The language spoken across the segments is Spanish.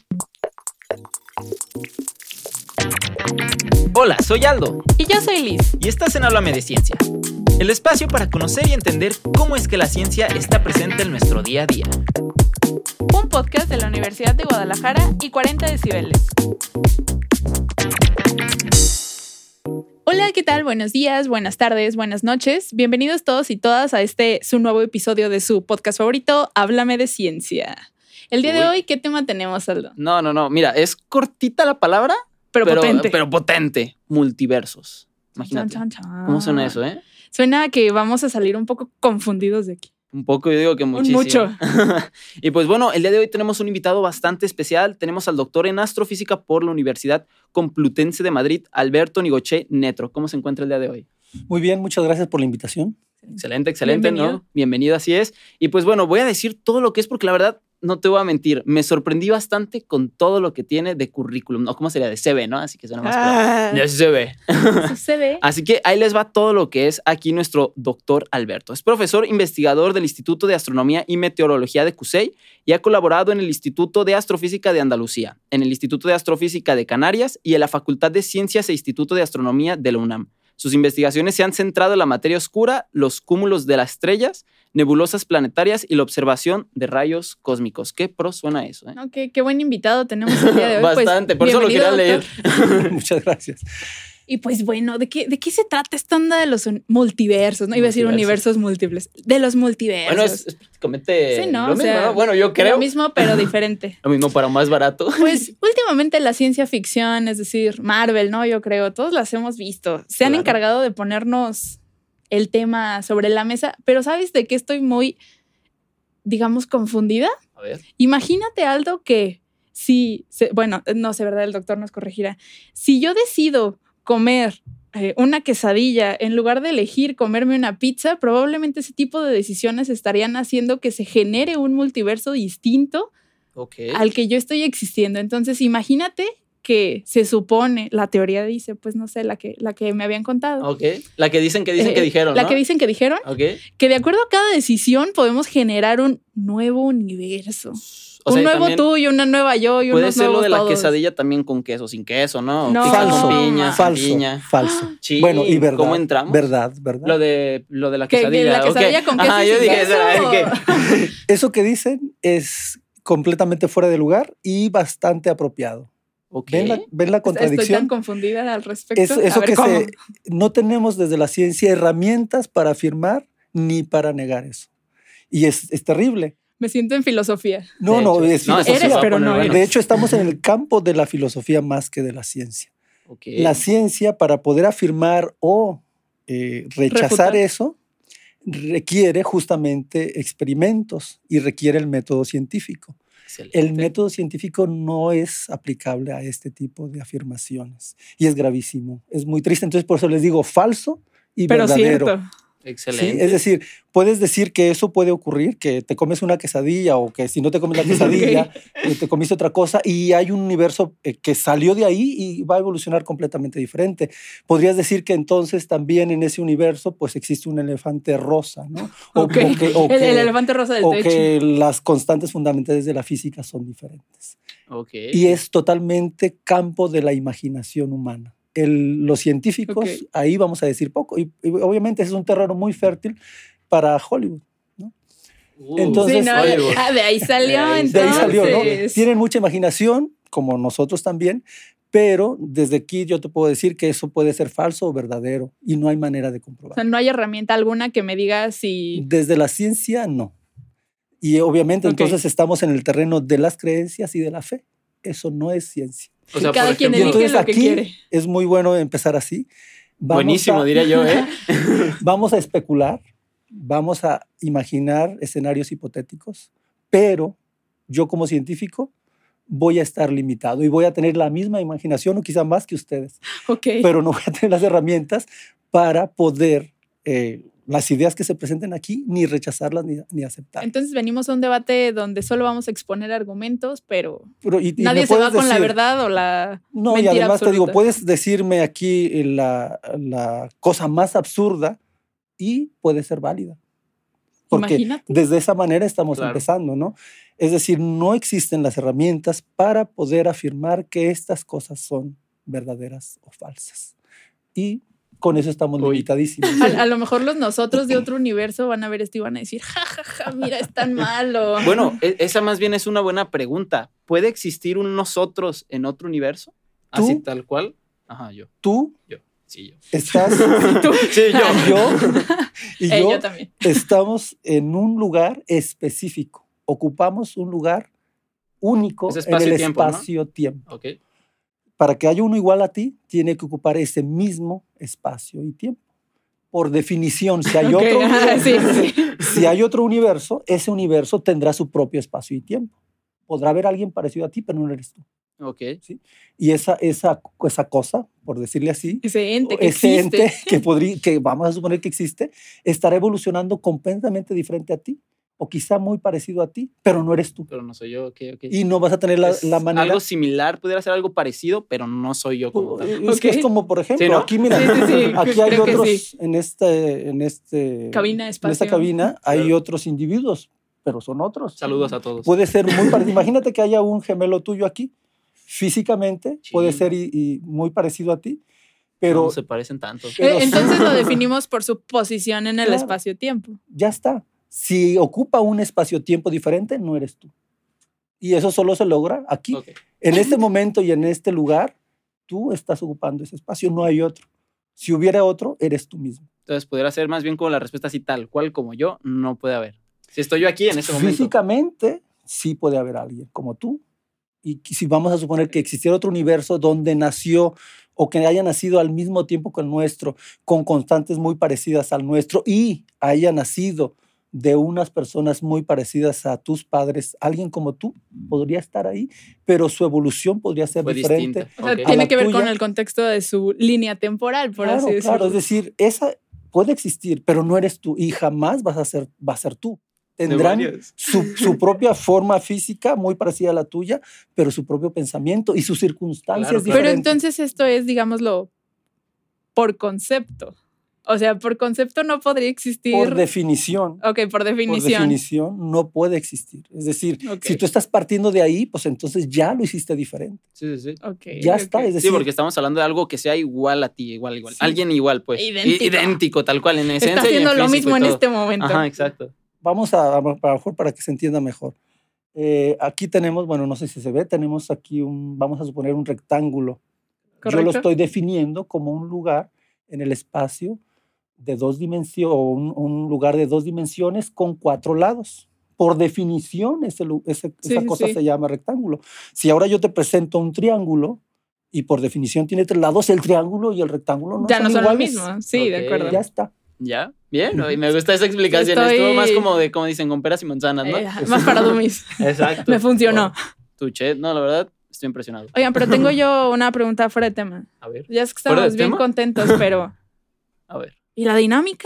Hola, soy Aldo. Y yo soy Liz. Y estás en Háblame de Ciencia, el espacio para conocer y entender cómo es que la ciencia está presente en nuestro día a día. Un podcast de la Universidad de Guadalajara y 40 decibeles. Hola, ¿qué tal? Buenos días, buenas tardes, buenas noches. Bienvenidos todos y todas a su nuevo episodio de su podcast favorito, Háblame de Ciencia. El día de hoy, ¿qué tema tenemos, Aldo? No. Mira, es cortita la palabra, pero potente. Multiversos. Imagínate. ¿Cómo suena eso, Suena a que vamos a salir un poco confundidos de aquí. Un poco, yo digo que muchísimo. Mucho. Y pues bueno, el día de hoy tenemos un invitado bastante especial. Tenemos al doctor en astrofísica por la Universidad Complutense de Madrid, Alberto Nigoche Netro. ¿Cómo se encuentra el día de hoy? Muy bien, muchas gracias por la invitación. Excelente, Bienvenido. ¿no? Bienvenido, así es. Y pues bueno, voy a decir todo lo que es porque la verdad, no te voy a mentir, me sorprendí bastante con todo lo que tiene de currículum, ¿no? ¿Cómo sería? De CV, ¿no? Así que suena más de CV. CV. Así que ahí les va todo lo que es aquí nuestro doctor Alberto. Es profesor investigador del Instituto de Astronomía y Meteorología de CUSEI y ha colaborado en el Instituto de Astrofísica de Andalucía, en el Instituto de Astrofísica de Canarias y en la Facultad de Ciencias e Instituto de Astronomía de la UNAM. Sus investigaciones se han centrado en la materia oscura, los cúmulos de las estrellas, nebulosas planetarias y la observación de rayos cósmicos. ¿Qué pro suena eso? Ok, qué buen invitado tenemos el día de hoy. Bastante, por eso lo quería leer. Muchas gracias. Y pues bueno, ¿de qué se trata esta onda de los multiversos? No iba a decir universos múltiples. De los multiversos. Bueno, es prácticamente sí, ¿no? lo mismo, ¿no? Bueno, yo creo. Lo mismo, pero diferente. Lo mismo, pero más barato. Pues últimamente la ciencia ficción, es decir, Marvel, ¿no? Yo creo, todos las hemos visto. Se han encargado de ponernos el tema sobre la mesa, pero ¿sabes de qué estoy muy, digamos, confundida? A ver. Imagínate, Aldo, que bueno, no sé, ¿verdad? El doctor nos corregirá. Si yo decido comer una quesadilla en lugar de elegir comerme una pizza, probablemente ese tipo de decisiones estarían haciendo que se genere un multiverso distinto al que yo estoy existiendo. Entonces, imagínate que se supone, la teoría dice, pues no sé, la que me habían contado. Ok. La que dicen que dijeron, ¿no? La que dicen que dijeron. Ok. Que de acuerdo a cada decisión podemos generar un nuevo universo. O sea, un nuevo tú y una nueva yo y puede unos ser lo nuevos de la todos. quesadilla también con queso, sin queso, ¿no? No. Pizza Falso, con piña, falso, piña. falso. Sí, bueno, y verdad. ¿cómo entramos? Verdad. Lo de la Que quesadilla. la quesadilla con queso. Ajá, y yo sin dije, queso. Eso que dicen es completamente fuera de lugar y bastante apropiado. Okay. ¿Ven la contradicción? Estoy tan confundida al respecto. Eso a ver, que ¿cómo? no tenemos desde la ciencia herramientas para afirmar ni para negar eso. Y es terrible. Me siento en filosofía. No, es filosofía. Eres, pero no eres. De hecho, estamos en el campo de la filosofía más que de la ciencia. Okay. La ciencia, para poder afirmar o rechazar Refutar. eso, requiere justamente experimentos y requiere el método científico. Excelente. El método científico no es aplicable a este tipo de afirmaciones y es gravísimo, es muy triste. Entonces, por eso les digo falso y Pero verdadero. cierto. Excelente. Sí, es decir, puedes decir que eso puede ocurrir, que te comes una quesadilla o que si no te comes la quesadilla, te comiste otra cosa y hay un universo que salió de ahí y va a evolucionar completamente diferente. Podrías decir que entonces también en ese universo pues existe un elefante rosa, ¿no? El elefante rosa del techo. O que las constantes fundamentales de la física son diferentes. Okay. Y es totalmente campo de la imaginación humana. Los científicos, ahí vamos a decir poco. Y obviamente ese es un terreno muy fértil para Hollywood, ¿no? Entonces, sí, no, de ahí salió. Entonces. De ahí salió, ¿no? Tienen mucha imaginación, como nosotros también, pero desde aquí yo te puedo decir que eso puede ser falso o verdadero y no hay manera de comprobar. O sea, no hay herramienta alguna que me diga si... Desde la ciencia, no. Y obviamente entonces estamos en el terreno de las creencias y de la fe. Eso no es ciencia. O sea, cada quien elige entonces, lo que quiere. Es muy bueno empezar así. Buenísimo, diría yo, Vamos a especular, vamos a imaginar escenarios hipotéticos, pero yo como científico voy a estar limitado y voy a tener la misma imaginación o quizá más que ustedes. Pero no voy a tener las herramientas para poder las ideas que se presenten aquí, ni rechazarlas ni aceptarlas. Entonces venimos a un debate donde solo vamos a exponer argumentos, pero y nadie se va con la verdad o la no, mentira y además absoluta. te digo, puedes decirme aquí la cosa más absurda y puede ser válida. Porque imagínate. desde esa manera estamos empezando, ¿no? Es decir, no existen las herramientas para poder afirmar que estas cosas son verdaderas o falsas. Y con eso estamos limitadísimos. A lo mejor los nosotros de otro universo van a ver esto y van a decir, ja, mira, es tan malo. Bueno, esa más bien es una buena pregunta. ¿Puede existir un nosotros en otro universo? ¿Tú? Así tal cual. Ajá, yo. Tú Sí, yo. estás... ¿Tú? Sí, yo yo también. estamos en un lugar específico. Ocupamos un lugar único Es en el espacio-tiempo, ¿no? espacio-tiempo. Ok. Para que haya uno igual a ti, tiene que ocupar ese mismo espacio y tiempo. Por definición, si hay, otro universo, si hay otro universo, ese universo tendrá su propio espacio y tiempo. Podrá haber alguien parecido a ti, pero no eres tú. Ok. ¿Sí? Y esa cosa, por decirle así, Ese ente que vamos a suponer que existe, estará evolucionando completamente diferente a ti, o quizá muy parecido a ti, pero no eres tú. Pero no soy yo, ok. Y no vas a tener la manera... Algo similar, pudiera ser algo parecido, pero no soy yo como tal. Es que es como, por ejemplo, ¿Sí, no? aquí, mira, Sí, aquí hay creo que otros, sí. en Cabina, espacio. esta cabina hay Claro. otros individuos, pero son otros. Saludos a todos. Puede ser muy parecido. Imagínate que haya un gemelo tuyo aquí, físicamente, Sí. puede ser y muy parecido a ti, pero No se parecen tanto. pero Entonces lo definimos por su posición en el Claro. espacio-tiempo. ya está. Si ocupa un espacio-tiempo diferente, no eres tú. Y eso solo se logra aquí. Ok. En este momento y en este lugar, tú estás ocupando ese espacio, no hay otro. Si hubiera otro, eres tú mismo. Entonces, pudiera ser más bien como la respuesta así tal cual como yo, no puede haber. Si estoy yo aquí en este momento. Físicamente, sí puede haber alguien como tú. Y si vamos a suponer que existiera otro universo donde nació o que haya nacido al mismo tiempo que el nuestro, con constantes muy parecidas al nuestro y haya nacido de unas personas muy parecidas a tus padres, alguien como tú podría estar ahí, pero su evolución podría ser Fue diferente. distinta. O sea, Ok. tiene la que ver tuya. con el contexto de su línea temporal, por así decirlo. Claro, es decir, esa puede existir, pero no eres tú y jamás va a ser tú. Tendrán Demonios. su propia forma física muy parecida a la tuya, pero su propio pensamiento y sus circunstancias Claro, claro. Pero diferentes. entonces esto es, digámoslo, por concepto. O sea, por concepto no podría existir. Por definición. Ok, por Por definición. definición no puede existir. Es decir, Ok. si tú estás partiendo de ahí, pues entonces ya lo hiciste diferente. Sí, sí, sí. Ok, Ya ok. está. Es decir, Sí, porque estamos hablando de algo que sea igual a ti, igual. Sí. Alguien igual, pues. Idéntico. Idéntico, tal cual, en esencia. Está y en haciendo lo físico mismo y en todo. este momento. Ajá, exacto. vamos a lo mejor para que se entienda mejor. Aquí tenemos, bueno, no sé si se ve, tenemos aquí vamos a suponer un rectángulo. Yo lo Correcto. estoy definiendo como un lugar en el espacio de 2 dimensiones, o un lugar de 2 dimensiones con 4 lados. Por definición, esa cosa sí. se llama rectángulo. Si ahora yo te presento un triángulo y por definición tiene 3 lados, el triángulo y el rectángulo no Ya son no son iguales. lo mismo. Sí, de Ok. acuerdo. Ya está. ¿Ya? Bien, ¿no? Y me gusta esa explicación. Estoy- Estuvo más como dicen, con peras y manzanas, ¿no? Más para dummies. Exacto. Me funcionó. Tuche. No, la verdad, estoy impresionado. Oigan, pero tengo yo una pregunta fuera de tema. A ver, Ya es que ¿Fuera de estamos bien tema? contentos, pero a ver. ¿y la dinámica?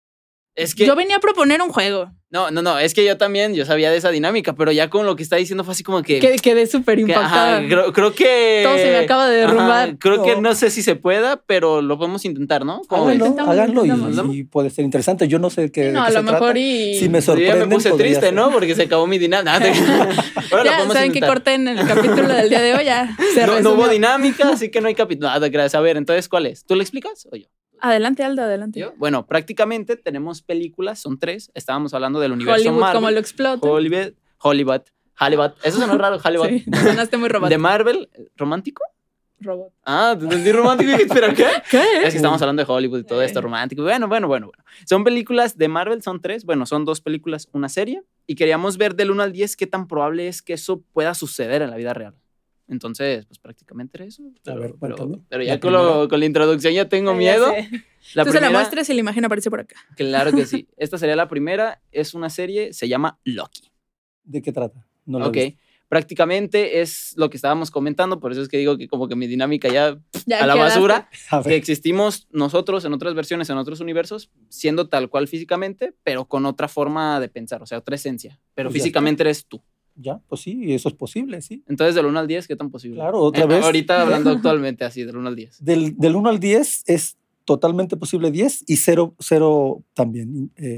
Es que... Yo venía a proponer un juego No, es que yo también, yo sabía de esa dinámica, pero ya con lo que está diciendo fue así como que... que quedé súper que, impactada. ajá, creo que... Todo se me acaba de derrumbar. Ajá, creo que No. no sé si se pueda, pero lo podemos intentar, ¿no? ¿Cómo ves? Háganlo intentamos. y puede ser interesante. Yo no sé qué, Sí, de no, qué a se lo mejor trata. y... Si me Yo ya sorprenden, me puse podría triste, ser. ¿no? Porque se acabó mi dinámica. Bueno, Ya saben que corten el capítulo del día de hoy, ya se no resumió. hubo dinámica, así que no hay capítulo. Nada, gracias. A ver, entonces, ¿cuál es? ¿Tú le explicas o yo? Adelante, Aldo, adelante. ¿Yo? Bueno, prácticamente tenemos películas, son 3. Estábamos hablando del universo Hollywood, Marvel. como lo explota. Hollywood. Eso sonó raro, Hollywood. Sí, sonaste muy De robótico. Marvel, ¿romántico? Robot. Ah, te entendí romántico y dije, ¿pero qué? ¿Qué? Es que estamos hablando de Hollywood y todo esto romántico. Bueno. Son películas de Marvel, son 3. Bueno, son 2 películas, una serie. Y queríamos ver del 1 al 10 qué tan probable es que eso pueda suceder en la vida real. Entonces, pues prácticamente era eso. A ver, cuéntame. Pero La ya primera. con la introducción ya tengo Ya miedo. sé. La Tú se la primera- muestres y la imagen aparece por acá. Claro que sí. Esta sería la primera. Es una serie, se llama Loki. ¿De qué trata? No lo he Ok. visto. Prácticamente es lo que estábamos comentando, por eso es que digo que como que mi dinámica ya Ya a la quedaste. basura, A que ver, existimos nosotros en otras versiones, en otros universos, siendo tal cual físicamente, pero con otra forma de pensar, o sea, otra esencia. Pero Pues ya físicamente eres tú. ya, pues sí, eso es posible, sí. Entonces, del 1 al 10, ¿qué tan posible? Claro, otra vez. Ahorita hablando actualmente así, del 1 al 10. Del 1 al 10 es totalmente posible 10 y 0 también.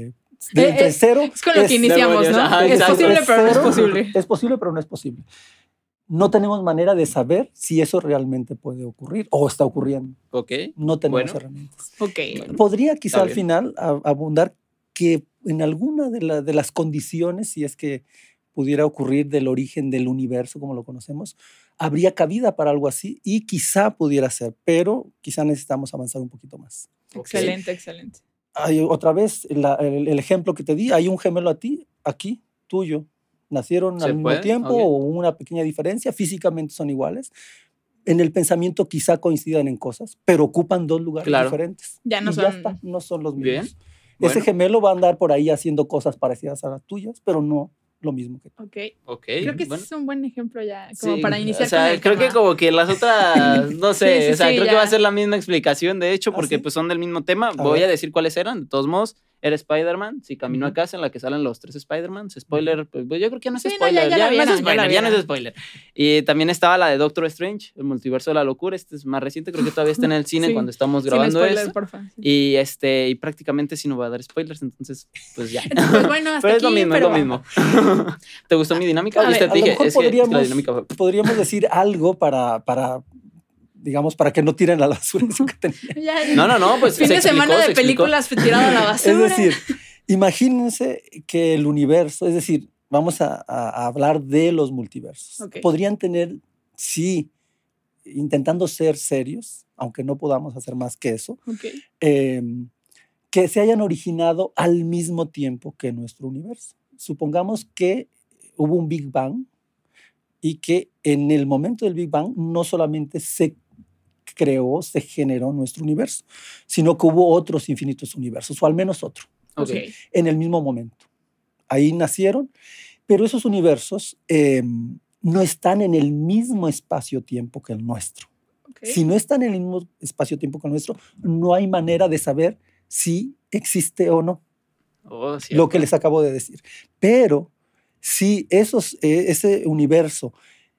Entre cero es con lo que iniciamos, ¿no? Ajá, Es exacto. posible, pero no es cero, posible. Es posible, pero no es posible. No tenemos manera de saber si eso realmente puede ocurrir o está ocurriendo. Ok. No tenemos Bueno. herramientas. Ok. Podría quizá Está al bien. final abundar que en alguna de las condiciones, si es que pudiera ocurrir del origen del universo como lo conocemos, habría cabida para algo así y quizá pudiera ser, pero quizá necesitamos avanzar un poquito más. Excelente, excelente. Hay otra vez el ejemplo que te di, hay un gemelo a ti, aquí, tuyo. Nacieron ¿Se al mismo puede? tiempo Ok. o una pequeña diferencia, físicamente son iguales. En el pensamiento quizá coincidan en cosas, pero ocupan dos lugares Claro. diferentes. Ya no Y son- está, no son los Bien. mismos. Bueno. Ese gemelo va a andar por ahí haciendo cosas parecidas a las tuyas, pero no lo mismo que tú. Ok. Ok. Creo que bueno. ese es un buen ejemplo ya, como Sí, para iniciar o sea, con el creo tema. que como que las otras, no sé, Sí, sí, o sea, sí, creo ya. que va a ser la misma explicación, de hecho, ¿Ah, porque sí? pues son del mismo tema. A Voy ver. a decir cuáles eran, de todos modos. Era Spider-Man, si camino a Ujú. casa en la que salen los 3 Spider-Man. Spoiler, pues yo creo que ya no es Sí, no, spoiler. ya la no es vieron, ya la spoiler, ya no es vieron. spoiler. Y también estaba la de Doctor Strange, el multiverso de la locura. Este es más reciente, creo que todavía está en el cine Sí, cuando estamos Sin grabando spoiler, esto. porfa. Sí. Y prácticamente sí no voy a dar spoilers, entonces, pues ya. Pues bueno, hasta Pero es lo aquí, mismo, pero- es lo mismo. ¿Te gustó mi dinámica? A ver, ¿Viste? A Te lo dije, mejor es que la podríamos, dinámica fue... podríamos decir algo para, digamos, para que no tiren a la basura eso que tenía. Ya, No, pues fin se de semana explicó, de se explicó. películas tirado a la basura. Es decir, imagínense que el universo, es decir, vamos a hablar de los multiversos. Ok. Podrían tener, sí, intentando ser serios, aunque no podamos hacer más que eso, Ok. que se hayan originado al mismo tiempo que nuestro universo. Supongamos que hubo un Big Bang y que en el momento del Big Bang no solamente se creó, se generó nuestro universo, sino que hubo otros infinitos universos, o al menos otro, Ok. Ok. en el mismo momento. Ahí nacieron, pero esos universos no están en el mismo espacio-tiempo que el nuestro. Ok. Si no están en el mismo espacio-tiempo que el nuestro, no hay manera de saber si existe o no Oh, cierto. lo que les acabo de decir. Pero si ese universo,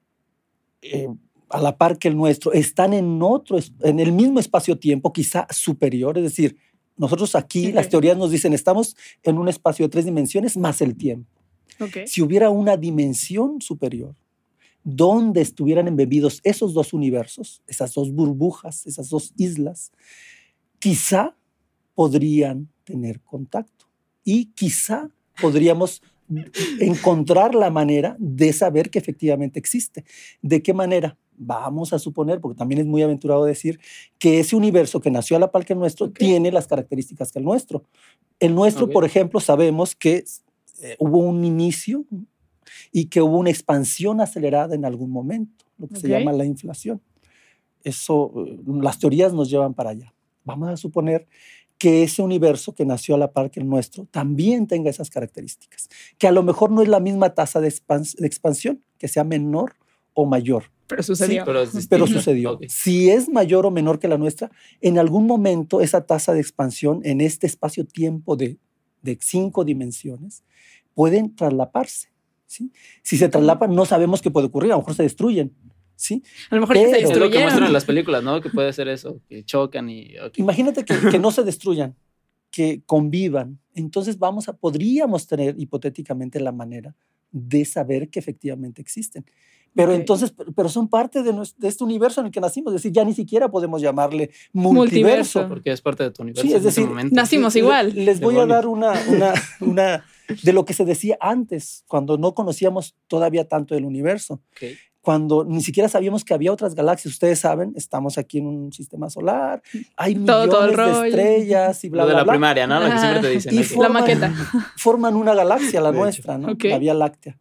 a la par que el nuestro, están en el mismo espacio-tiempo, quizá superior, es decir, nosotros aquí, Ok. las teorías nos dicen, estamos en un espacio de 3 dimensiones más el tiempo. Ok. Si hubiera una dimensión superior, donde estuvieran embebidos esos dos universos, esas dos burbujas, esas dos islas, quizá podrían tener contacto y quizá podríamos encontrar la manera de saber que efectivamente existe. ¿De qué manera? Vamos a suponer, porque también es muy aventurado decir, que ese universo que nació a la par que el nuestro Ok. tiene las características que el nuestro. El nuestro, Ok. por ejemplo, sabemos que hubo un inicio y que hubo una expansión acelerada en algún momento, lo que se Ok. llama la inflación. Eso, las teorías nos llevan para allá. Vamos a suponer que ese universo que nació a la par que el nuestro también tenga esas características, que a lo mejor no es la misma tasa de expansión, que sea menor o mayor, Pero sucedió. pero es distinto. pero sucedió. Ok. Si es mayor o menor que la nuestra, en algún momento esa tasa de expansión en este espacio-tiempo de 5 dimensiones pueden traslaparse. ¿Sí? Si se traslapan, no sabemos qué puede ocurrir, a lo mejor se destruyen. ¿Sí? A lo mejor ya se Pero- Es lo que muestran en destruyeron. las películas, ¿no? Que puede ser eso, que chocan y... ok. Imagínate que no se destruyan, que convivan. Entonces podríamos tener hipotéticamente la manera de saber que efectivamente existen. Pero Ok. entonces, pero son parte de este universo en el que nacimos. Es decir, ya ni siquiera podemos llamarle multiverso. Multiverso. Porque es parte de tu universo Sí, es en ese decir, momento. Nacimos igual. Les voy a Demonios. dar una de lo que se decía antes, cuando no conocíamos todavía tanto del universo. Ok. Cuando ni siquiera sabíamos que había otras galaxias. Ustedes saben, estamos aquí en un sistema solar, hay Todo el millones de rollo. estrellas y bla, Lo de bla, la bla. primaria, ¿no? Lo que Ajá. siempre te dicen. Y ok. La maqueta. Forman una galaxia, la De hecho. nuestra, ¿no? Ok. La Vía Láctea.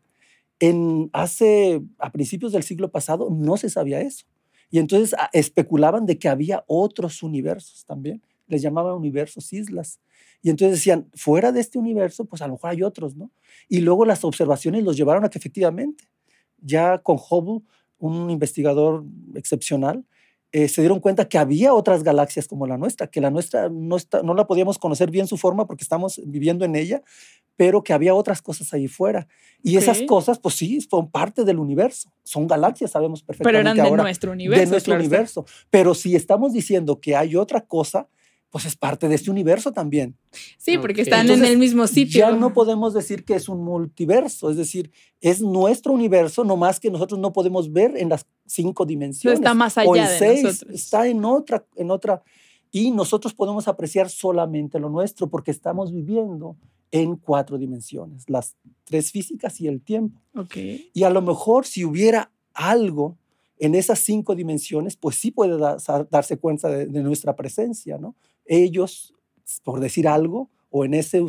A principios del siglo pasado no se sabía eso. Y entonces especulaban de que había otros universos también. Les llamaban universos islas. Y entonces decían, fuera de este universo, pues a lo mejor hay otros, ¿no? Y luego las observaciones los llevaron a que efectivamente, ya con Hubble, un investigador excepcional, se dieron cuenta que había otras galaxias como la nuestra, que la nuestra no la podíamos conocer bien su forma porque estamos viviendo en ella, pero que había otras cosas ahí fuera. Y Ok. esas cosas, pues sí, son parte del universo. Son galaxias, sabemos perfectamente Pero eran de ahora. nuestro universo. De nuestro claro está. universo. Pero si estamos diciendo que hay otra cosa, pues es parte de este universo también. Sí, porque Ok. están Entonces, en el mismo sitio. Ya no podemos decir que es un multiverso, es decir, es nuestro universo, no más que nosotros no podemos ver en las 5 dimensiones. está más o allá en de 6, nosotros. está en otra. Y nosotros podemos apreciar solamente lo nuestro porque estamos viviendo en 4 dimensiones, las 3 físicas y el tiempo. Ok. Y a lo mejor si hubiera algo en esas 5 dimensiones, pues sí puede darse cuenta de nuestra presencia, ¿no? Ellos, por decir algo, o en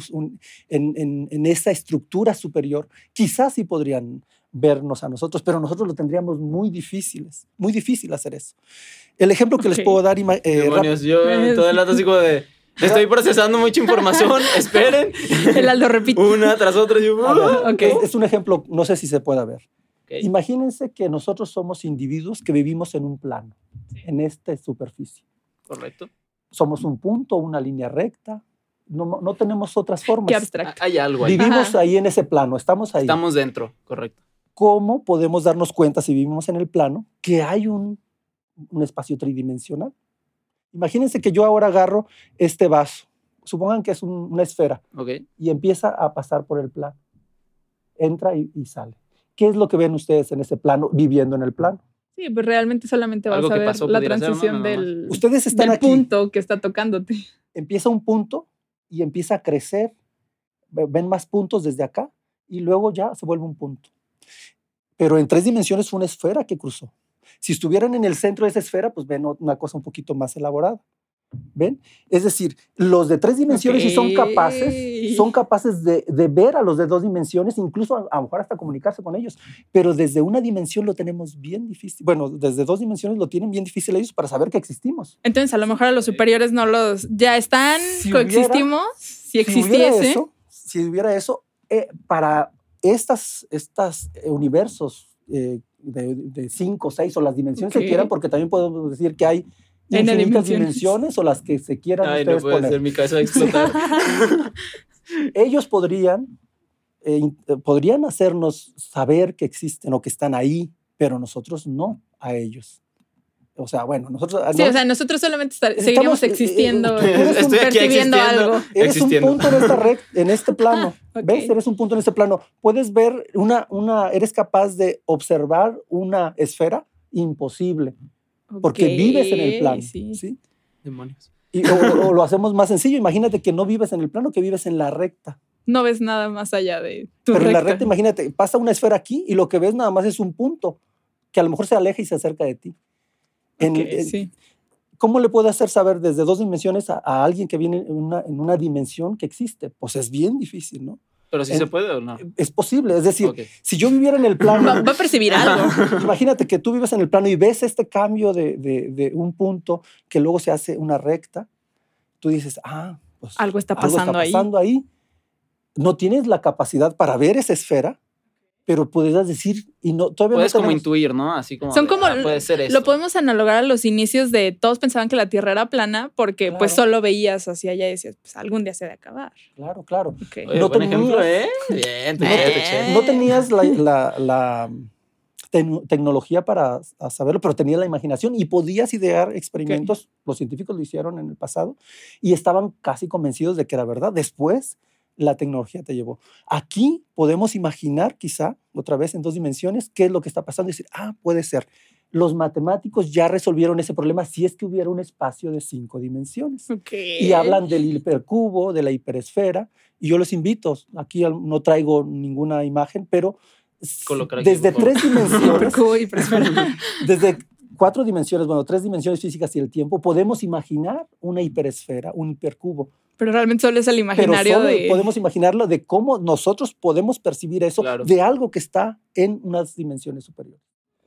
esa estructura superior, quizás sí podrían vernos a nosotros, pero nosotros lo tendríamos muy difícil hacer eso. El ejemplo que les puedo dar, Demonios, yo todo el rato así como de... Estoy procesando mucha información, esperen. El Aldo repite. Una tras otra. Yo, a ver, Ok. es un ejemplo, no sé si se pueda ver. Ok. Imagínense que nosotros somos individuos que vivimos en un plano, en esta superficie. Correcto. Somos un punto, una línea recta, no tenemos otras formas. Qué abstracto. Hay algo ahí. Vivimos Ajá. ahí en ese plano, estamos ahí. Estamos dentro, correcto. ¿Cómo podemos darnos cuenta si vivimos en el plano que hay un espacio tridimensional? Imagínense que yo ahora agarro este vaso, supongan que es una esfera, Ok. y empieza a pasar por el plano. Entra y sale. ¿Qué es lo que ven ustedes en ese plano, viviendo en el plano? Sí, pues realmente solamente vas Algo a que ver pasó la pudiera ser, ¿no? transición Nada más. del, Ustedes están del aquí. punto que está tocándote. Empieza un punto y empieza a crecer. Ven más puntos desde acá y luego ya se vuelve un punto. Pero en 3 dimensiones fue una esfera que cruzó. Si estuvieran en el centro de esa esfera, pues ven una cosa un poquito más elaborada. ¿Ven? Es decir, los de 3 dimensiones sí son capaces de ver a los de 2 dimensiones, incluso a lo mejor hasta comunicarse con ellos, pero desde una dimensión lo tenemos bien difícil. Bueno, desde 2 dimensiones lo tienen bien difícil ellos para saber que existimos. Entonces, a lo mejor a los superiores no los... Ya están, Si coexistimos. Si existiese. Si hubiera eso, para estas universos de 5, 6 o las dimensiones Ok. que quieran, porque también podemos decir que hay N infinitas dimensiones. dimensiones o las que se quieran Ay, no ustedes puede poner. ser, mi cabeza va a explotar. Ellos podrían hacernos saber que existen o que están ahí, pero nosotros no a ellos. O sea, bueno, nosotros... Sí, o sea, nosotros solamente seguiremos existiendo, Estoy aquí percibiendo existiendo. algo. eres existiendo. un punto en este plano. Ok. ¿Ves? Eres un punto en este plano. Puedes ver eres capaz de observar una esfera imposible, porque Ok, vives en el plano. sí. ¿Sí? Demonios. O lo hacemos más sencillo. Imagínate que no vives en el plano, que vives en la recta. No ves nada más allá de tu Pero en la recta. recta, imagínate, pasa una esfera aquí y lo que ves nada más es un punto que a lo mejor se aleja y se acerca de ti. Ok, sí. ¿Cómo le puede hacer saber desde 2 dimensiones a alguien que viene en una dimensión que existe? Pues es bien difícil, ¿no? Pero sí se puede o no. Es posible. Es decir, Ok. si yo viviera en el plano... Va a percibir algo. Imagínate que tú vives en el plano y ves este cambio de un punto que luego se hace una recta. Tú dices, pues Algo está pasando ahí. No tienes la capacidad para ver esa esfera, pero podrías decir, y no, todavía Puedes no como tenemos... intuir, ¿no? Así como. Son como, puede ser esto. lo podemos analogar a los inicios de todos pensaban que la Tierra era plana porque pues Claro. solo veías hacia allá y decías, pues algún día se ha de acabar. Claro. Ok. Oye, No buen tenías- ejemplo, ¿eh? Bien, te eché. No tenías la tecnología para saberlo, pero tenías la imaginación y podías idear experimentos. Los científicos lo hicieron en el pasado y estaban casi convencidos de que era verdad. Después, la tecnología te llevó. Aquí podemos imaginar, quizá, otra vez en 2 dimensiones, qué es lo que está pasando y decir, puede ser. Los matemáticos ya resolvieron ese problema si es que hubiera un espacio de 5 dimensiones. Ok. Y hablan del hipercubo, de la hiperesfera, y yo los invito, aquí no traigo ninguna imagen, pero Colocar aquí, desde por favor. 3 dimensiones, Hipercubo, hiperesfera. desde 4 dimensiones, 3 dimensiones físicas y el tiempo, podemos imaginar una hiperesfera, un hipercubo. Pero realmente solo es el Pero imaginario solo de... podemos imaginarlo de cómo nosotros podemos percibir eso Claro. de algo que está en unas dimensiones superiores.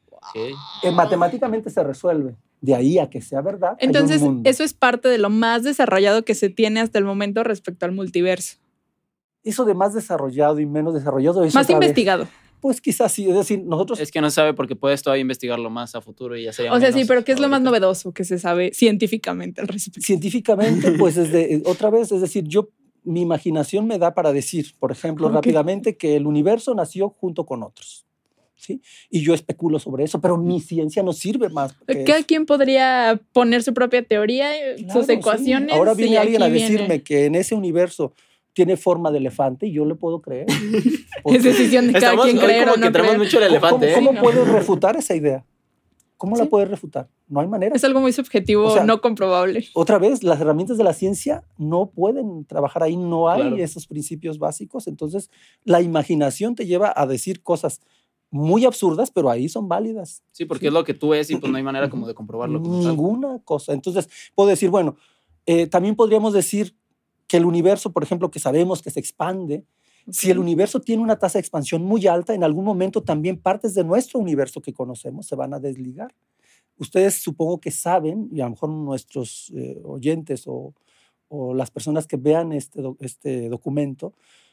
Ok. Matemáticamente se resuelve. De ahí a que sea verdad. hay un Entonces, mundo. eso es parte de lo más desarrollado que se tiene hasta el momento respecto al multiverso. Eso de más desarrollado y menos desarrollado. Es Más otra vez. investigado. Pues quizás sí. Es decir, nosotros Es que no se sabe porque puedes todavía investigarlo más a futuro y ya sería O sea, sí, menos pero ¿qué es lo más ahorita. novedoso que se sabe científicamente al respecto? científicamente, pues otra vez, es decir, mi imaginación me da para decir, por ejemplo, Ok. rápidamente, que el universo nació junto con otros. ¿sí? Y yo especulo sobre eso, pero mi ciencia no sirve más. Cada quien podría poner su propia teoría, Claro, sus ecuaciones. Sí. Ahora viene alguien a viene... decirme que en ese universo tiene forma de elefante y yo le puedo creer. Es decisión de cada quien creer o no creer. Mucho el elefante. ¿Cómo no. puedes refutar esa idea? ¿Cómo la puedes refutar? No hay manera. Es algo muy subjetivo, O sea, no comprobable. Otra vez, las herramientas de la ciencia no pueden trabajar ahí, no hay Claro. esos principios básicos. Entonces, la imaginación te lleva a decir cosas muy absurdas, pero ahí son válidas. Sí, porque es lo que tú ves y pues no hay manera como de comprobarlo. Como Ninguna cosa. Entonces, puedo decir, bueno, también podríamos decir que el universo, por ejemplo, que sabemos que se expande, si el universo tiene una tasa de expansión muy alta, en algún momento también partes de nuestro universo que conocemos se van a desligar. Ustedes supongo que saben, y a lo mejor nuestros oyentes o las personas que vean este documento,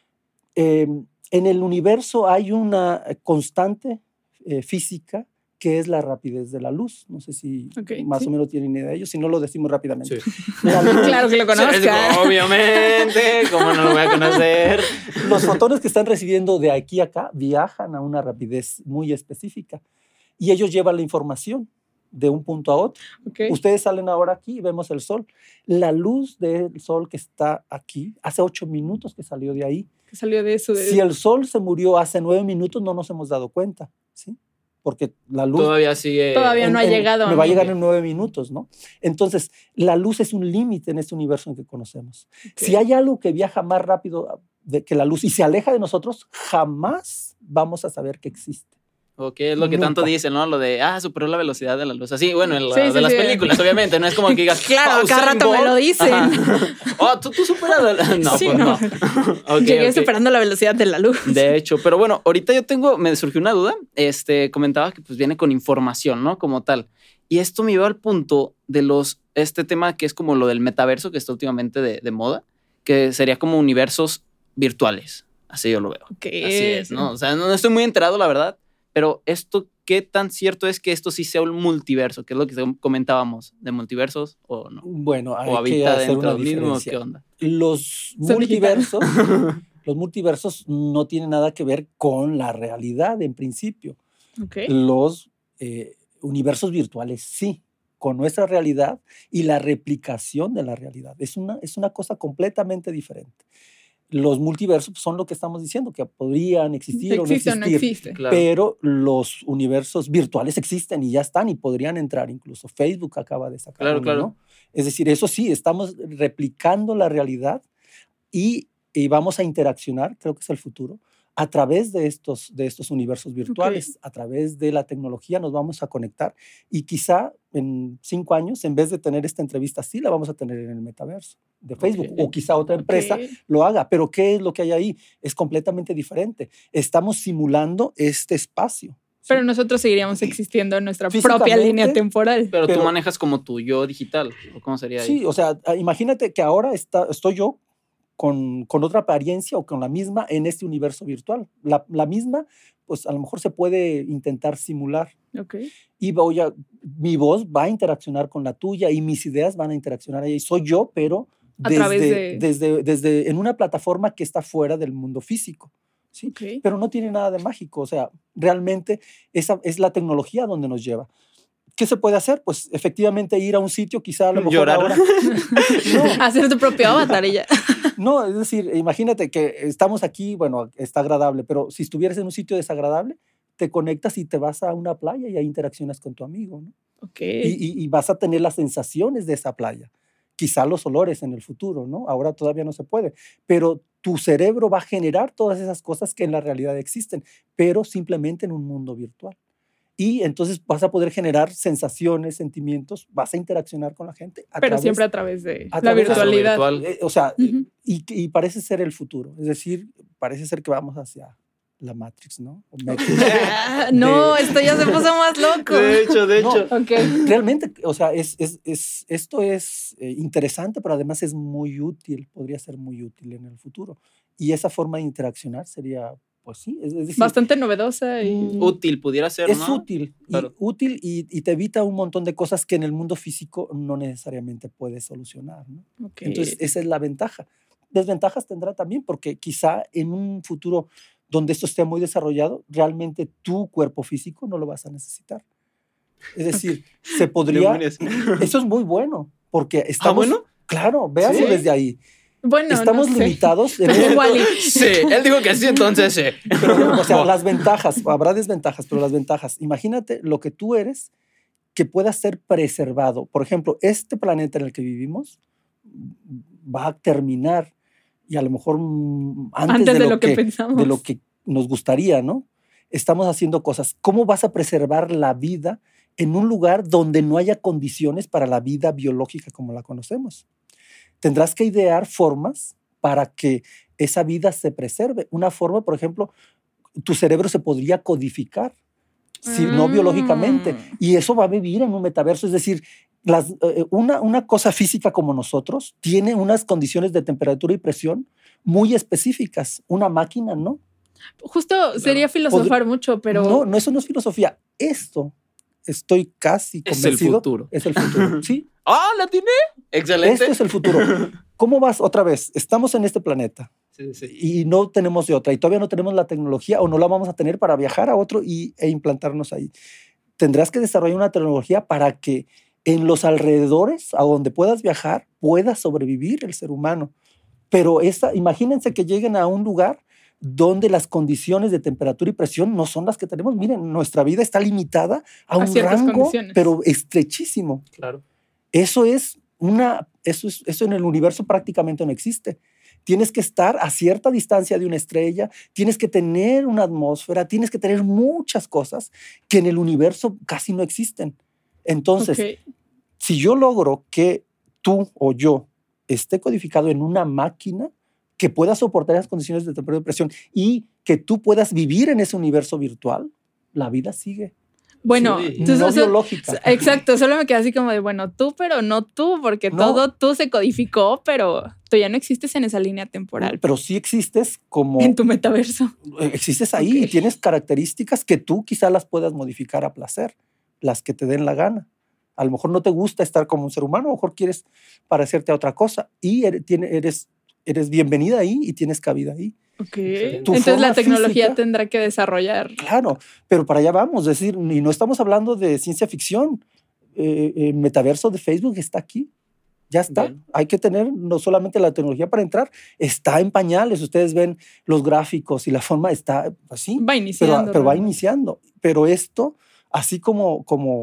en el universo hay una constante física que es la rapidez de la luz. No sé si más o menos tienen idea de ello, si no lo decimos rápidamente. Sí. Claro que lo conozca. Obviamente, ¿cómo no lo voy a conocer? Los fotones que están recibiendo de aquí a acá viajan a una rapidez muy específica y ellos llevan la información de un punto a otro. Ustedes salen ahora aquí y vemos el sol. La luz del sol que está aquí, hace 8 minutos que salió de ahí. Que salió de eso. Si el sol se murió hace 9 minutos, no nos hemos dado cuenta, ¿sí? Porque la luz... Todavía sigue... Todavía no ha llegado. Me va a llegar en 9 minutos, ¿no? Entonces, la luz es un límite en este universo en que conocemos. Si hay algo que viaja más rápido que la luz y se aleja de nosotros, jamás vamos a saber que existe. Ok, es lo que tanto dicen, ¿no? Lo de, superó la velocidad de la luz. Así, bueno, de las películas, obviamente. No es como que digas, claro, cada rato me lo dicen. Tú superas la... No, sí, pues no. Llegué superando la velocidad de la luz. De hecho, pero bueno, ahorita me surgió una duda. Comentaba que pues viene con información, ¿no? Como tal. Y esto me lleva al punto de este tema que es como lo del metaverso, que está últimamente de moda, que sería como universos virtuales. Así yo lo veo. Okay. Así es, ¿no? O sea, no estoy muy enterado, la verdad. Pero ¿qué tan cierto es que esto sí sea un multiverso? ¿Qué es lo que comentábamos? ¿De multiversos o no? Bueno, hay ¿O habita que hacer dentro una del mismo? diferencia. ¿Qué onda? Los multiversos no tienen nada que ver con la realidad en principio. Los universos virtuales sí, con nuestra realidad y la replicación de la realidad. Es una cosa completamente diferente. Los multiversos son lo que estamos diciendo, que podrían existir o no existir, claro. Pero los universos virtuales existen y ya están y podrían entrar incluso. Facebook acaba de sacar uno, ¿no? Es decir, eso sí, estamos replicando la realidad y vamos a interaccionar, creo que es el futuro, a través de estos universos virtuales, a través de la tecnología nos vamos a conectar y quizá en 5 años, en vez de tener esta entrevista así, la vamos a tener en el metaverso de Facebook o quizá otra empresa lo haga. Pero ¿qué es lo que hay ahí? Es completamente diferente. Estamos simulando este espacio. Pero nosotros seguiríamos existiendo en nuestra propia línea temporal. Pero tú manejas como tu yo digital, ¿o cómo sería ahí? Sí, o sea, imagínate que ahora estoy yo con otra apariencia o con la misma en este universo virtual. La misma, pues a lo mejor se puede intentar simular. Y mi voz va a interaccionar con la tuya y mis ideas van a interaccionar ahí. Soy yo, pero desde en una plataforma que está fuera del mundo físico. ¿Sí? Pero no tiene nada de mágico. O sea, realmente esa es la tecnología donde nos lleva. ¿Qué se puede hacer? Pues efectivamente ir a un sitio, quizá a lo mejor llorar. Ahora... No. Hacer tu propio avatar y ya. No, es decir, imagínate que estamos aquí, bueno, está agradable, pero si estuvieras en un sitio desagradable, te conectas y te vas a una playa y ahí interaccionas con tu amigo, ¿no? Y vas a tener las sensaciones de esa playa. Quizá los olores en el futuro, ¿no? Ahora todavía no se puede, pero tu cerebro va a generar todas esas cosas que en la realidad existen, pero simplemente en un mundo virtual. Y entonces vas a poder generar sensaciones, sentimientos, vas a interaccionar con la gente. Pero siempre a través de la virtualidad. O sea, y parece ser el futuro. Es decir, parece ser que vamos hacia la Matrix, ¿no? No, esto ya se puso más loco. De hecho. No, realmente, o sea, esto es interesante, pero además es muy útil, podría ser muy útil en el futuro. Y esa forma de interaccionar sería... Pues sí, es decir, bastante novedosa y útil pudiera ser, es ¿no? Útil, claro. útil y te evita un montón de cosas que en el mundo físico no necesariamente puedes solucionar, ¿no? Entonces esa es la ventaja. Desventajas tendrá también porque quizá en un futuro donde esto esté muy desarrollado, realmente tu cuerpo físico no lo vas a necesitar. Es decir, se podría... Demonios. Eso es muy bueno, porque estamos... bueno? Claro, véanlo ¿Sí? desde ahí. Bueno, Estamos no sé. limitados. Wall-E. Sí, él dijo que sí, entonces sí. Pero, o sea, las ventajas, habrá desventajas, pero las ventajas. Imagínate lo que tú eres que pueda ser preservado. Por ejemplo, este planeta en el que vivimos va a terminar y a lo mejor antes de lo que pensamos. de lo que nos gustaría, ¿no? Estamos haciendo cosas. ¿Cómo vas a preservar la vida en un lugar donde no haya condiciones para la vida biológica como la conocemos? Tendrás que idear formas para que esa vida se preserve. Una forma, por ejemplo, tu cerebro se podría codificar, si no biológicamente, y eso va a vivir en un metaverso. Es decir, una cosa física como nosotros tiene unas condiciones de temperatura y presión muy específicas. Una máquina, ¿no? Justo sería filosofar mucho, pero... No, eso no es filosofía. Esto, estoy casi convencido. Es el futuro. Es el futuro, ¿sí? ¡Ah, la tiene! Excelente. Esto es el futuro. ¿Cómo vas? Otra vez, estamos en este planeta y no tenemos de otra, y todavía no tenemos la tecnología o no la vamos a tener para viajar a otro e implantarnos ahí. Tendrás que desarrollar una tecnología para que en los alrededores, a donde puedas viajar, pueda sobrevivir el ser humano. Pero imagínense que lleguen a un lugar donde las condiciones de temperatura y presión no son las que tenemos. Miren, nuestra vida está limitada a un rango, pero estrechísimo. Claro. Eso en el universo prácticamente no existe. Tienes que estar a cierta distancia de una estrella, tienes que tener una atmósfera, tienes que tener muchas cosas que en el universo casi no existen. Entonces, si yo logro que tú o yo esté codificado en una máquina que pueda soportar las condiciones de temperatura y presión y que tú puedas vivir en ese universo virtual, la vida sigue. Bueno, sí, no biológica. Exacto, solo me queda así como de, bueno, tú, pero no tú, porque todo tú se codificó, pero tú ya no existes en esa línea temporal. Pero sí existes como... En tu metaverso. Existes ahí y tienes características que tú quizá las puedas modificar a placer, las que te den la gana. A lo mejor no te gusta estar como un ser humano, a lo mejor quieres parecerte a otra cosa y eres bienvenida ahí y tienes cabida ahí. Entonces la tecnología física, tendrá que desarrollar. Claro, pero para allá vamos, es decir, y no estamos hablando de ciencia ficción. El metaverso de Facebook está aquí, ya está. Bien. Hay que tener no solamente la tecnología para entrar, está en pañales. Ustedes ven los gráficos y la forma está así. Va iniciando. Pero va iniciando. Pero esto, así como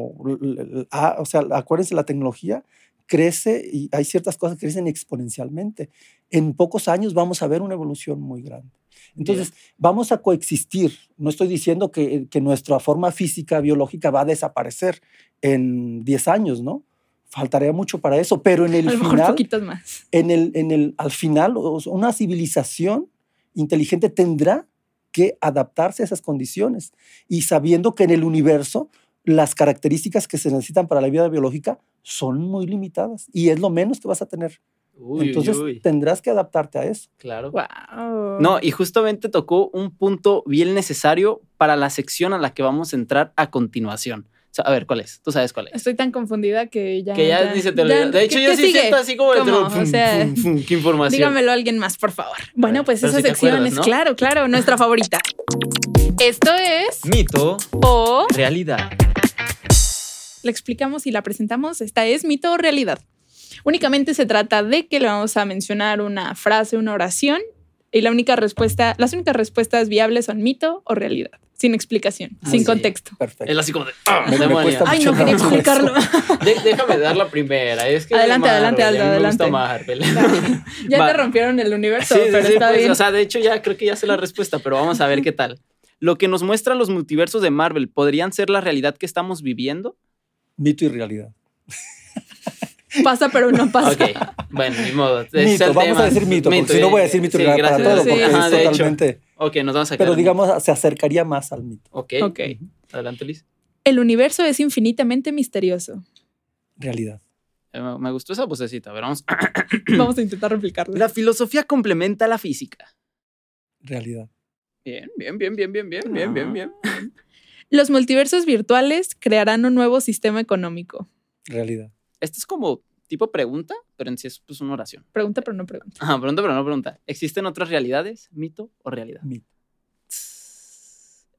o sea, acuérdense, la tecnología crece y hay ciertas cosas que crecen exponencialmente. En pocos años vamos a ver una evolución muy grande. Entonces, vamos a coexistir. No estoy diciendo que nuestra forma física, biológica va a desaparecer en 10 años, ¿no? Faltaría mucho para eso, pero en el final... A lo mejor poquitos más. Al final, una civilización inteligente tendrá que adaptarse a esas condiciones y sabiendo que en el universo las características que se necesitan para la vida biológica son muy limitadas y es lo menos que vas a tener. Entonces tendrás que adaptarte a eso. Claro. Wow. No, y justamente tocó un punto bien necesario para la sección a la que vamos a entrar a continuación. O sea, a ver, ¿cuál es? ¿Tú sabes cuál es? Estoy tan confundida que ya... Que ya dice, de hecho, yo sí siento así como... O sea, ¿qué información? Dígamelo a alguien más, por favor. Bueno, pues esa sección es, ¿no? Claro, nuestra favorita. Esto es... Mito o... realidad. La explicamos y la presentamos. Esta es mito o realidad. Únicamente se trata de que le vamos a mencionar una frase, una oración, y las únicas respuestas viables son mito o realidad. Sin explicación, sin contexto. Perfecto. Es así como de... Ay, no quería explicarlo. Déjame dar la primera. Es que adelante, Aldo, adelante. Me gusta Marvel. Ya te rompieron el universo, pero está pues, bien. O sea, de hecho, ya creo que ya sé la respuesta, pero vamos a ver qué tal. Lo que nos muestran los multiversos de Marvel, ¿podrían ser la realidad que estamos viviendo? Mito y realidad. Pasa, pero no pasa. Ok, bueno, ni modo. Mito, vamos a decir mito, porque si no voy a decir mito y realidad para todo, porque es totalmente... Ok, nos vamos a quedar. Pero digamos, se acercaría más al mito. Ok. Adelante, Liz. El universo es infinitamente misterioso. Realidad. Me gustó esa vocecita. A ver, vamos. Vamos a intentar replicarla. La filosofía complementa la física. Realidad. Bien. Los multiversos virtuales crearán un nuevo sistema económico. Realidad. Esto es como tipo pregunta, pero en sí es pues una oración. Pregunta, pero no pregunta. Ajá, pregunta, pero no pregunta. ¿Existen otras realidades? ¿Mito o realidad? Mito.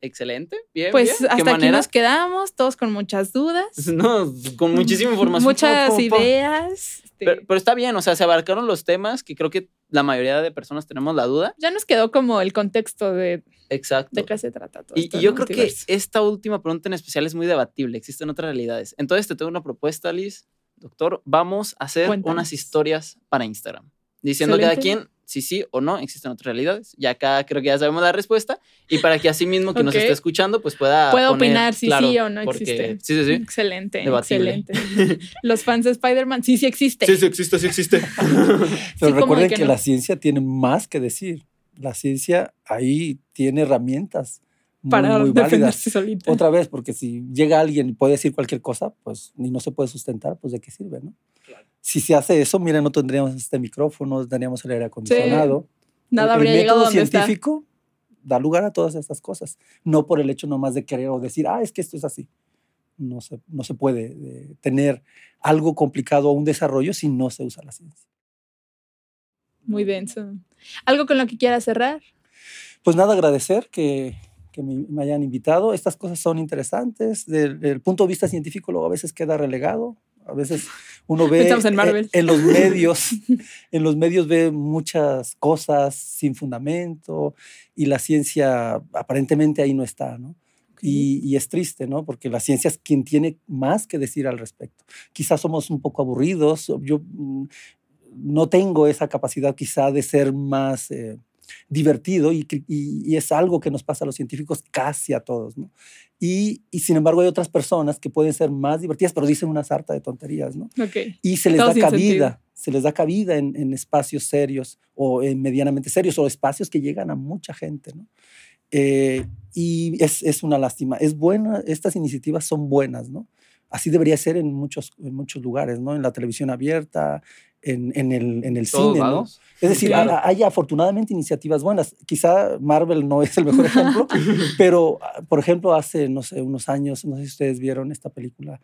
Excelente, bien, Pues bien. ¿Qué hasta aquí manera? nos quedamos, todos con muchas dudas, No, con muchísima información. muchas ideas. Pero está bien, o sea, se abarcaron los temas que creo que la mayoría de personas tenemos la duda. Ya nos quedó como el contexto de Exacto. qué se trata todo esto. Y yo creo que esta última pregunta en especial es muy debatible. Existen otras realidades. Entonces te tengo una propuesta, Liz. Doctor, vamos a hacer Cuéntanos. unas historias para Instagram. Diciendo Excelente. cada quien si sí o no existen otras realidades. Y acá creo que ya sabemos la respuesta. Y para que así mismo quien nos Ok. esté escuchando, pues pueda Puedo poner, opinar si claro, sí o no porque- existe. Sí. Excelente, Debatible. excelente. Los fans de Spider-Man, sí existe. Sí existe, sí existe. Pero Sí, como recuerden de que que no. la ciencia tiene más que decir. La ciencia ahí tiene herramientas Para muy válidas. defenderse solita. Otra vez, porque si llega alguien y puede decir cualquier cosa, pues ni no se puede sustentar, pues de qué sirve, ¿no? Claro. Si se hace eso, mira, no tendríamos este micrófono, no tendríamos el aire acondicionado. Nada El habría llegado método donde está. científico da lugar a todas estas cosas, no por el hecho nomás de querer o decir, es que esto es así. No se puede tener algo complicado o un desarrollo si no se usa la ciencia. Muy denso. ¿Algo con lo que quieras cerrar? Pues nada, agradecer que me hayan invitado. Estas cosas son interesantes. Del punto de vista científico, luego a veces queda relegado. A veces uno ve Pensamos en Marvel. en los medios ve muchas cosas sin fundamento y la ciencia aparentemente ahí no está, ¿no? Y es triste, ¿no? Porque la ciencia es quien tiene más que decir al respecto. Quizás somos un poco aburridos. Yo no tengo esa capacidad quizá de ser más divertido y es algo que nos pasa a los científicos casi a todos, ¿no? Y sin embargo hay otras personas que pueden ser más divertidas, pero dicen una sarta de tonterías, ¿no? Ok. Y se les Todo da sin cabida, se les da cabida en espacios serios o medianamente serios o espacios que llegan a mucha gente, ¿no? Y es una lástima. Es buena, estas iniciativas son buenas, ¿no? Así debería ser en muchos lugares, ¿no? En la televisión abierta, en el cine, ¿no? Es decir, Sí. hay afortunadamente iniciativas buenas. Quizá Marvel no es el mejor ejemplo, pero, por ejemplo, hace, no sé, unos años, no sé si ustedes vieron esta película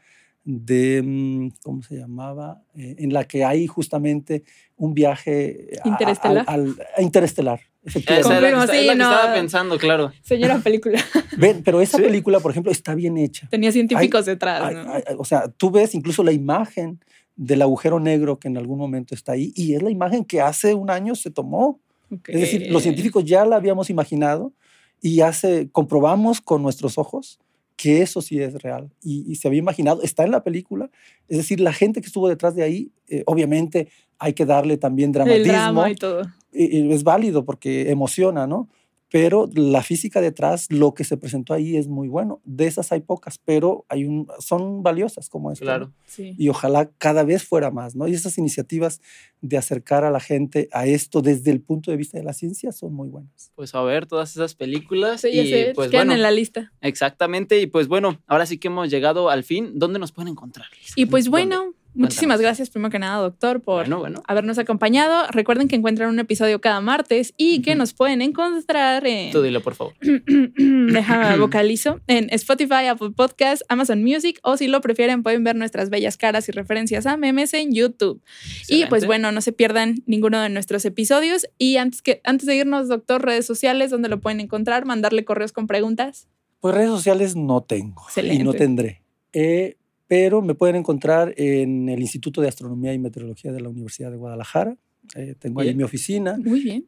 de, ¿cómo se llamaba? En la que hay justamente un viaje Interestelar. a Interestelar. Efectivamente. Esa era Confirmo, la sí, que no. estaba pensando, claro. Señora película. Ven, pero esa ¿Sí? película, por ejemplo, está bien hecha. Tenía científicos detrás, ¿no? O sea, tú ves incluso la imagen del agujero negro que en algún momento está ahí y es la imagen que hace un año se tomó. Ok. Es decir, los científicos ya la habíamos imaginado y comprobamos con nuestros ojos que eso sí es real y se había imaginado, está en la película. Es decir, la gente que estuvo detrás de ahí, obviamente hay que darle también dramatismo. El drama y todo. Es válido porque emociona, ¿no? Pero la física detrás, lo que se presentó ahí es muy bueno. De esas hay pocas, pero son valiosas como esta. Claro. ¿no? Sí. Y ojalá cada vez fuera más, ¿no? Y esas iniciativas de acercar a la gente a esto desde el punto de vista de la ciencia son muy buenas. Pues a ver todas esas películas Sí, ya y sé, pues quedan bueno, en la lista. exactamente. Y pues bueno, ahora sí que hemos llegado al fin. ¿Dónde nos pueden encontrar, Liz? Y pues ¿Dónde? bueno, muchísimas Cuéntanos. gracias primero que nada, doctor, por Bueno. habernos acompañado. Recuerden que encuentran un episodio cada martes y que nos pueden encontrar en... Tú dilo, por favor. Déjame vocalizo. En Spotify, Apple Podcasts, Amazon Music o si lo prefieren pueden ver nuestras bellas caras y referencias a memes en YouTube. Y pues Excelente. bueno, no se pierdan ninguno de nuestros episodios. Y antes de irnos, doctor, redes sociales, donde lo pueden encontrar, mandarle correos con preguntas. Pues redes sociales no tengo Excelente. y no tendré. Pero me pueden encontrar en el Instituto de Astronomía y Meteorología de la Universidad de Guadalajara. Tengo ahí Bien. mi oficina. Muy bien.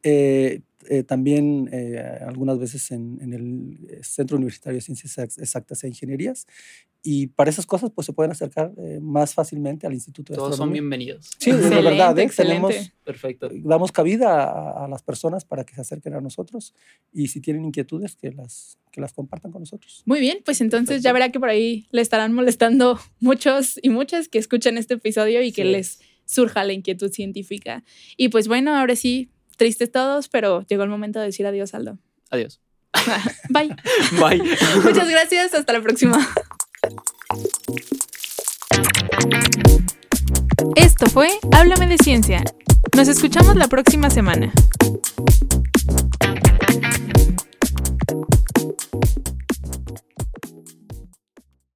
También algunas veces en el Centro Universitario de Ciencias Exactas e Ingenierías. Y para esas cosas pues se pueden acercar más fácilmente al Instituto de Todos son Astronomía. bienvenidos. Sí, de Excelente, verdad. excelente. Perfecto. Damos cabida a las personas para que se acerquen a nosotros y si tienen inquietudes que las compartan con nosotros. Muy bien, pues entonces Perfecto. ya verá que por ahí le estarán molestando muchos y muchas que escuchen este episodio y que Sí. les surja la inquietud científica. Y pues bueno, ahora sí, tristes todos, pero llegó el momento de decir adiós, Aldo. Adiós. Bye. Bye. Muchas gracias, hasta la próxima. Esto fue Háblame de Ciencia. Nos escuchamos la próxima semana.